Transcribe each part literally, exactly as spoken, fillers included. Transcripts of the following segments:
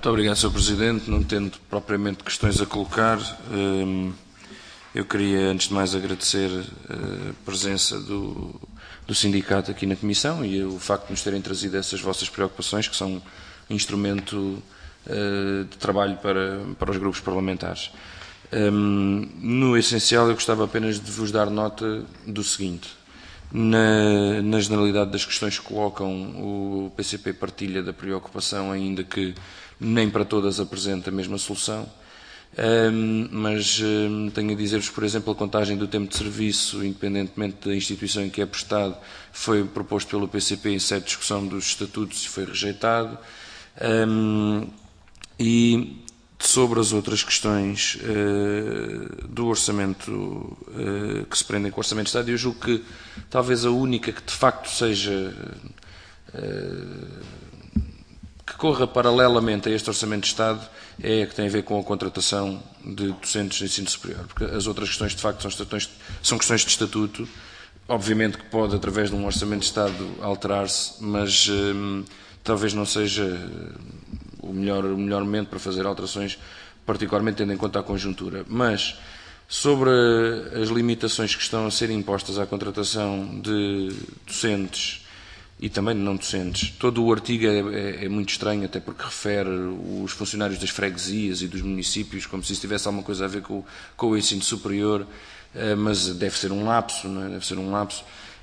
Muito obrigado, senhor Presidente. Não tendo propriamente questões a colocar, eu queria, antes de mais, agradecer a presença do, do sindicato aqui na Comissão e o facto de nos terem trazido essas vossas preocupações, que são um instrumento de trabalho para, para os grupos parlamentares. No essencial, eu gostava apenas de vos dar nota do seguinte. Na, na generalidade das questões que colocam, o P C P partilha da preocupação, ainda que nem para todas apresenta a mesma solução, um, mas um, tenho a dizer-vos, por exemplo, a contagem do tempo de serviço, independentemente da instituição em que é prestado, foi proposto pelo P C P em sede de discussão dos estatutos e foi rejeitado. Um, e sobre as outras questões uh, do orçamento uh, que se prendem com o Orçamento de Estado, eu julgo que talvez a única que de facto seja uh, que corra paralelamente a este Orçamento de Estado é a que tem a ver com a contratação de docentes de ensino superior, porque as outras questões de facto são, estatões, são questões de estatuto, obviamente que pode através de um Orçamento de Estado alterar-se, mas um, talvez não seja o melhor, o melhor momento para fazer alterações, particularmente tendo em conta a conjuntura. Mas, sobre as limitações que estão a ser impostas à contratação de docentes e também de não docentes, todo o artigo é, é, é muito estranho, até porque refere os funcionários das freguesias e dos municípios, como se isso tivesse alguma coisa a ver com, com o ensino superior, mas deve ser um lapso, não é? Deve ser um lapso.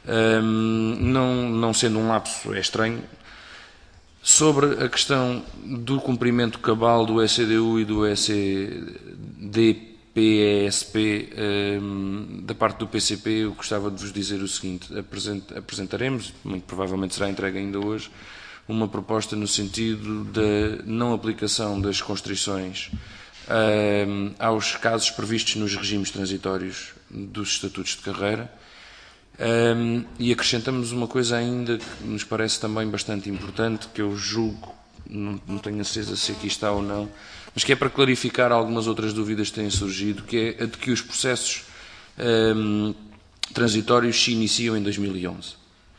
Não, não sendo um lapso, é estranho. Sobre a questão do cumprimento cabal do E C D U e do E C D P E S P um, da parte do P C P, eu gostava de vos dizer o seguinte: apresent, apresentaremos, muito provavelmente será entregue ainda hoje, uma proposta no sentido da não aplicação das constrições um, aos casos previstos nos regimes transitórios dos estatutos de carreira. Um, e acrescentamos uma coisa ainda que nos parece também bastante importante, que eu julgo, não, não tenho a certeza se aqui está ou não, mas que é para clarificar algumas outras dúvidas que têm surgido, que é a de que os processos um, transitórios se iniciam em dois mil e onze.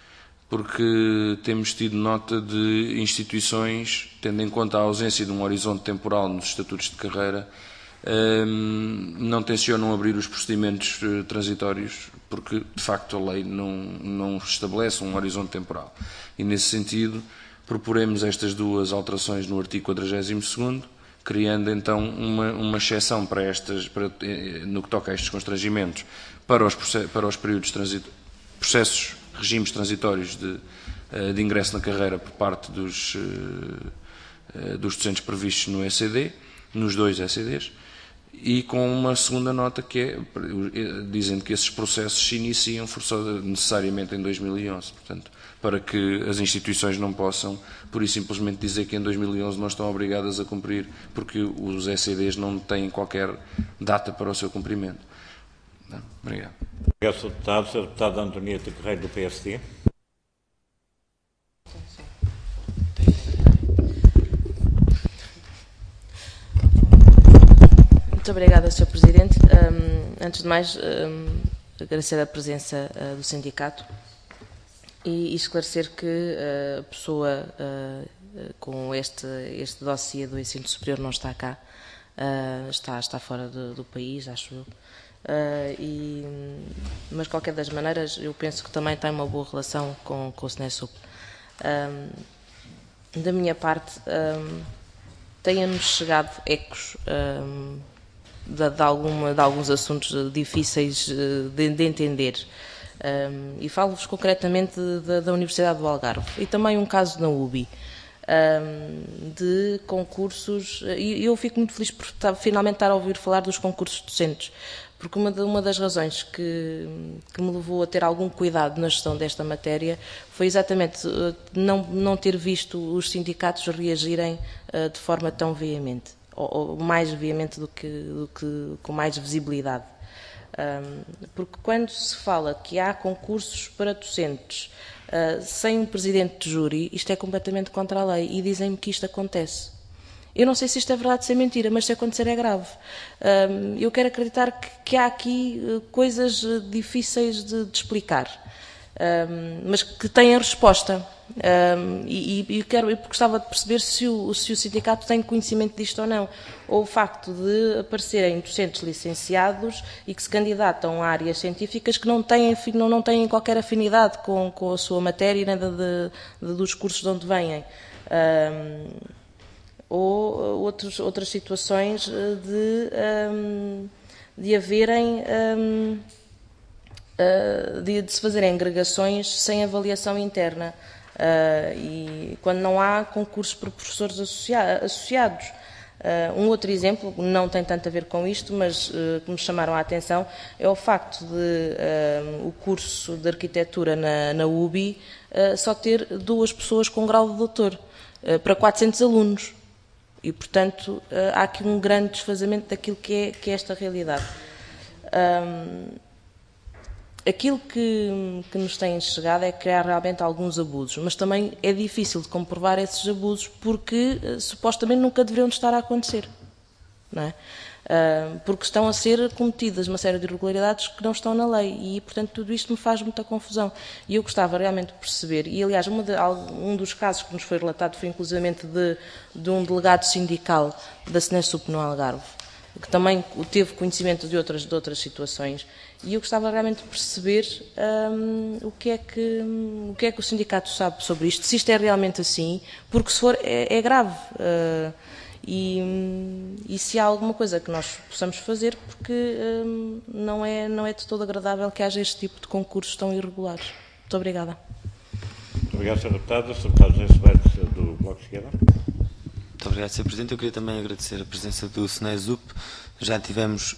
Porque temos tido nota de instituições, tendo em conta a ausência de um horizonte temporal nos estatutos de carreira, Um, não tencionam abrir os procedimentos uh, transitórios, porque de facto a lei não, não estabelece um horizonte temporal. E nesse sentido proporemos estas duas alterações no artigo quadragésimo segundo, criando então uma, uma exceção para estas, para, no que toca a estes constrangimentos para os, para os períodos transit, processos, regimes transitórios de, uh, de ingresso na carreira por parte dos, uh, uh, dos docentes previstos no E C D, nos dois E C Ds, e com uma segunda nota que é, dizendo que esses processos se iniciam forçosa, necessariamente em dois mil e onze, portanto, para que as instituições não possam, pura e simplesmente, dizer que em dois mil e onze não estão obrigadas a cumprir, porque os E C Ds não têm qualquer data para o seu cumprimento. Não? Obrigado. Obrigado, senhor Deputado. senhor Deputado Antonieta Carreiro, do P S D. Muito obrigada, senhor Presidente. Um, antes de mais, um, agradecer a presença uh, do sindicato e, e esclarecer que uh, a pessoa uh, com este, este dossiê do ensino superior não está cá, uh, está, está fora do, do país, acho eu. Uh, e, mas, de qualquer das maneiras, eu penso que também tem uma boa relação com, com o SNESUP. Um, da minha parte, um, têm-nos chegado ecos um, De, de, alguma, de alguns assuntos difíceis de, de entender. Um, e falo-vos concretamente de, da Universidade do Algarve e também um caso na U B I, um, de concursos, e eu fico muito feliz por estar, finalmente estar a ouvir falar dos concursos docentes, porque uma, de, uma das razões que, que me levou a ter algum cuidado na gestão desta matéria foi exatamente não, não ter visto os sindicatos reagirem uh, de forma tão veemente. Ou mais veemente do que, do que com mais visibilidade. Um, porque quando se fala que há concursos para docentes uh, sem um presidente de júri, isto é completamente contra a lei e dizem-me que isto acontece. Eu não sei se isto é verdade ou se é mentira, mas se acontecer é grave. Um, eu quero acreditar que, que há aqui uh, coisas uh, difíceis de, de explicar, um, mas que têm resposta. Um, e, e quero, eu gostava de perceber se o, se o sindicato tem conhecimento disto ou não, ou o facto de aparecerem docentes licenciados e que se candidatam a áreas científicas que não têm, não, não têm qualquer afinidade com, com a sua matéria, nem de, de, de, dos cursos de onde vêm. Um, ou outros, outras situações de, um, de haverem... Um, de, de se fazerem agregações sem avaliação interna. Uh, e quando não há concursos para professores associa associados. Uh, um outro exemplo, não tem tanto a ver com isto, mas uh, que me chamaram a atenção, é o facto de uh, o curso de arquitetura na, na U B I uh, só ter duas pessoas com grau de doutor uh, para quatrocentos alunos. E, portanto, uh, há aqui um grande desfazamento daquilo que é, que é esta realidade. Um, Aquilo que, que nos tem chegado é criar realmente alguns abusos, mas também é difícil de comprovar esses abusos porque uh, supostamente nunca deveriam estar a acontecer, não é? Uh, porque estão a ser cometidas uma série de irregularidades que não estão na lei e, portanto, tudo isto me faz muita confusão. E eu gostava realmente de perceber, e aliás, uma de, um dos casos que nos foi relatado foi inclusivamente de, de um delegado sindical da SNESUP no Algarve, que também teve conhecimento de outras, de outras situações. E eu gostava realmente de perceber um, o, que é que, o que é que o sindicato sabe sobre isto, se isto é realmente assim, porque se for é, é grave. Uh, e, e se há alguma coisa que nós possamos fazer, porque um, não, é, não é de todo agradável que haja este tipo de concursos tão irregulares. Muito obrigada. Muito obrigado, senhor Deputado. senhor Deputado José Soares, do Bloco de Esquerda. Muito obrigado, senhor Presidente. Eu queria também agradecer a presença do SNESUP. Já tivemos,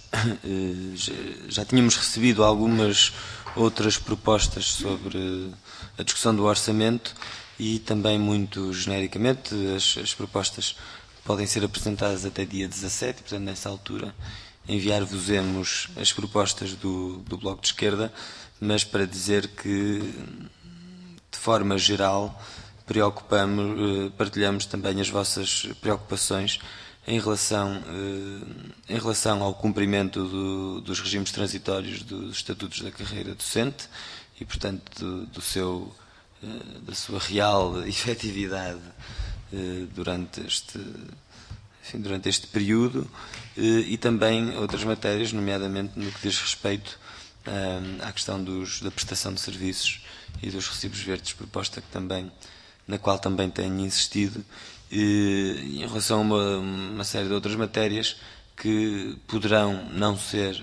já tínhamos recebido algumas outras propostas sobre a discussão do orçamento e também muito genericamente as, as propostas podem ser apresentadas até dia dezassete, portanto nessa altura enviar-vos-emos as propostas do, do Bloco de Esquerda, mas para dizer que de forma geral preocupamos, partilhamos também as vossas preocupações em relação, em relação ao cumprimento do, dos regimes transitórios dos estatutos da carreira docente e, portanto, do, do seu, da sua real efetividade durante este, enfim, durante este período e também outras matérias, nomeadamente no que diz respeito à questão dos, da prestação de serviços e dos recibos verdes, proposta que também, na qual também tenho insistido, e em relação a uma, uma série de outras matérias que poderão não ser,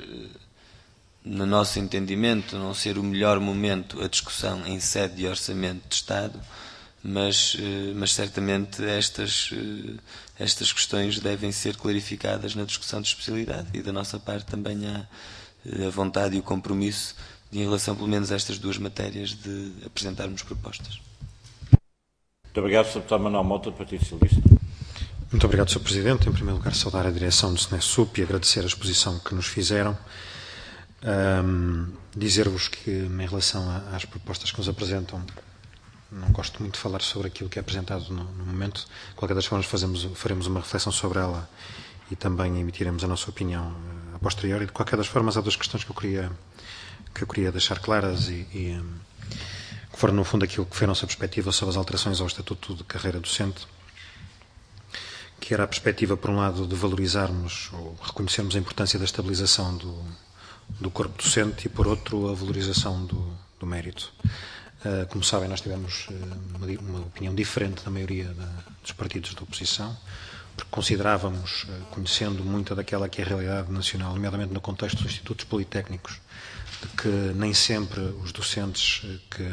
no nosso entendimento, não ser o melhor momento a discussão em sede de orçamento de Estado, mas, mas certamente estas, estas questões devem ser clarificadas na discussão de especialidade e da nossa parte também há a vontade e o compromisso de, em relação pelo menos a estas duas matérias, de apresentarmos propostas. Muito obrigado, senhor Deputado Manuel Mota, do Partido Socialista. Muito obrigado, senhor Presidente. Em primeiro lugar, saudar a direção do SNESUP e agradecer a exposição que nos fizeram. Um, Dizer-vos que, em relação a, às propostas que nos apresentam, não gosto muito de falar sobre aquilo que é apresentado no, no momento. De qualquer das formas, fazemos, faremos uma reflexão sobre ela e também emitiremos a nossa opinião uh, a posteriori. De qualquer das formas, há duas questões que eu queria, que eu queria deixar claras e... e um, que foram, no fundo, aquilo que foi a nossa perspectiva sobre as alterações ao Estatuto de Carreira Docente, que era a perspectiva, por um lado, de valorizarmos ou reconhecermos a importância da estabilização do, do corpo docente e, por outro, a valorização do, do mérito. Uh, como sabem, nós tivemos uh, uma, uma opinião diferente da maioria da, dos partidos da oposição, porque considerávamos, uh, conhecendo muita daquela que é a realidade nacional, nomeadamente no contexto dos institutos politécnicos, de que nem sempre os docentes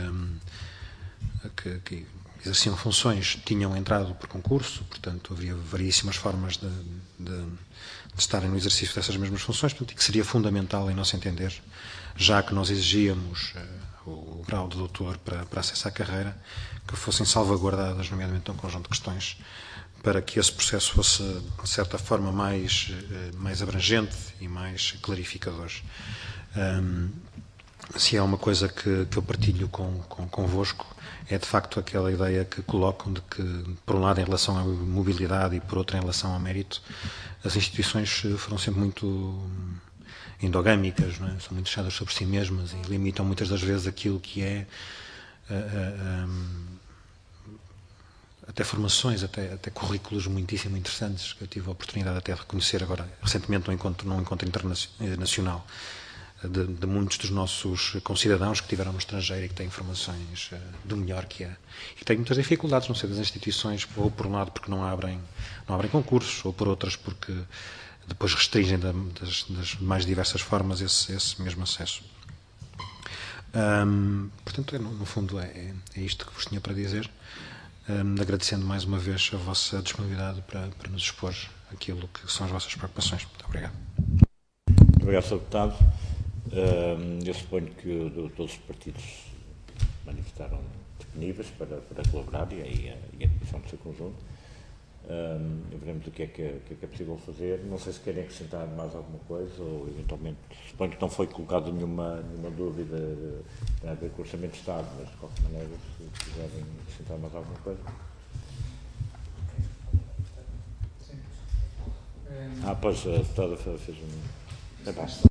que, que, que exerciam funções tinham entrado por concurso, portanto havia variíssimas formas de, de, de estarem no exercício dessas mesmas funções, portanto, e que seria fundamental, em nosso entender, já que nós exigíamos uh, o, o grau de doutor para, para acesso à carreira, que fossem salvaguardadas, nomeadamente, um conjunto de questões, para que esse processo fosse, de certa forma, mais, uh, mais abrangente e mais clarificador. Um, se há uma coisa que, que eu partilho com, com, convosco, é de facto aquela ideia que colocam de que, por um lado, em relação à mobilidade e por outro, em relação ao mérito, as instituições foram sempre muito endogâmicas, não é? São muito fechadas sobre si mesmas e limitam muitas das vezes aquilo que é uh, uh, um, até formações, até, até currículos muitíssimo interessantes, que eu tive a oportunidade até de reconhecer agora, recentemente, num encontro, num encontro internacional, de, de muitos dos nossos concidadãos que tiveram no estrangeiro e que têm informações do melhor que é. E que têm muitas dificuldades, não sei, das instituições, ou por um lado porque não abrem, não abrem concursos, ou por outras porque depois restringem das, das mais diversas formas esse, esse mesmo acesso. Hum, portanto, no, no fundo, é, é isto que vos tinha para dizer. Um, agradecendo mais uma vez a vossa disponibilidade para, para nos expor aquilo que são as vossas preocupações. Muito obrigado. Muito obrigado, senhor Deputado. Um, eu suponho que todos os partidos manifestaram disponíveis para, para colaborar e, e, a, e a Comissão do seu conjunto. Um, veremos o que é que, é que é possível fazer. Não sei se querem acrescentar mais alguma coisa ou, eventualmente, suponho que não foi colocado nenhuma, nenhuma dúvida a ver com o Orçamento de Estado, mas, de qualquer maneira, se quiserem acrescentar mais alguma coisa. Ah, pois, a deputada fez um... É basta.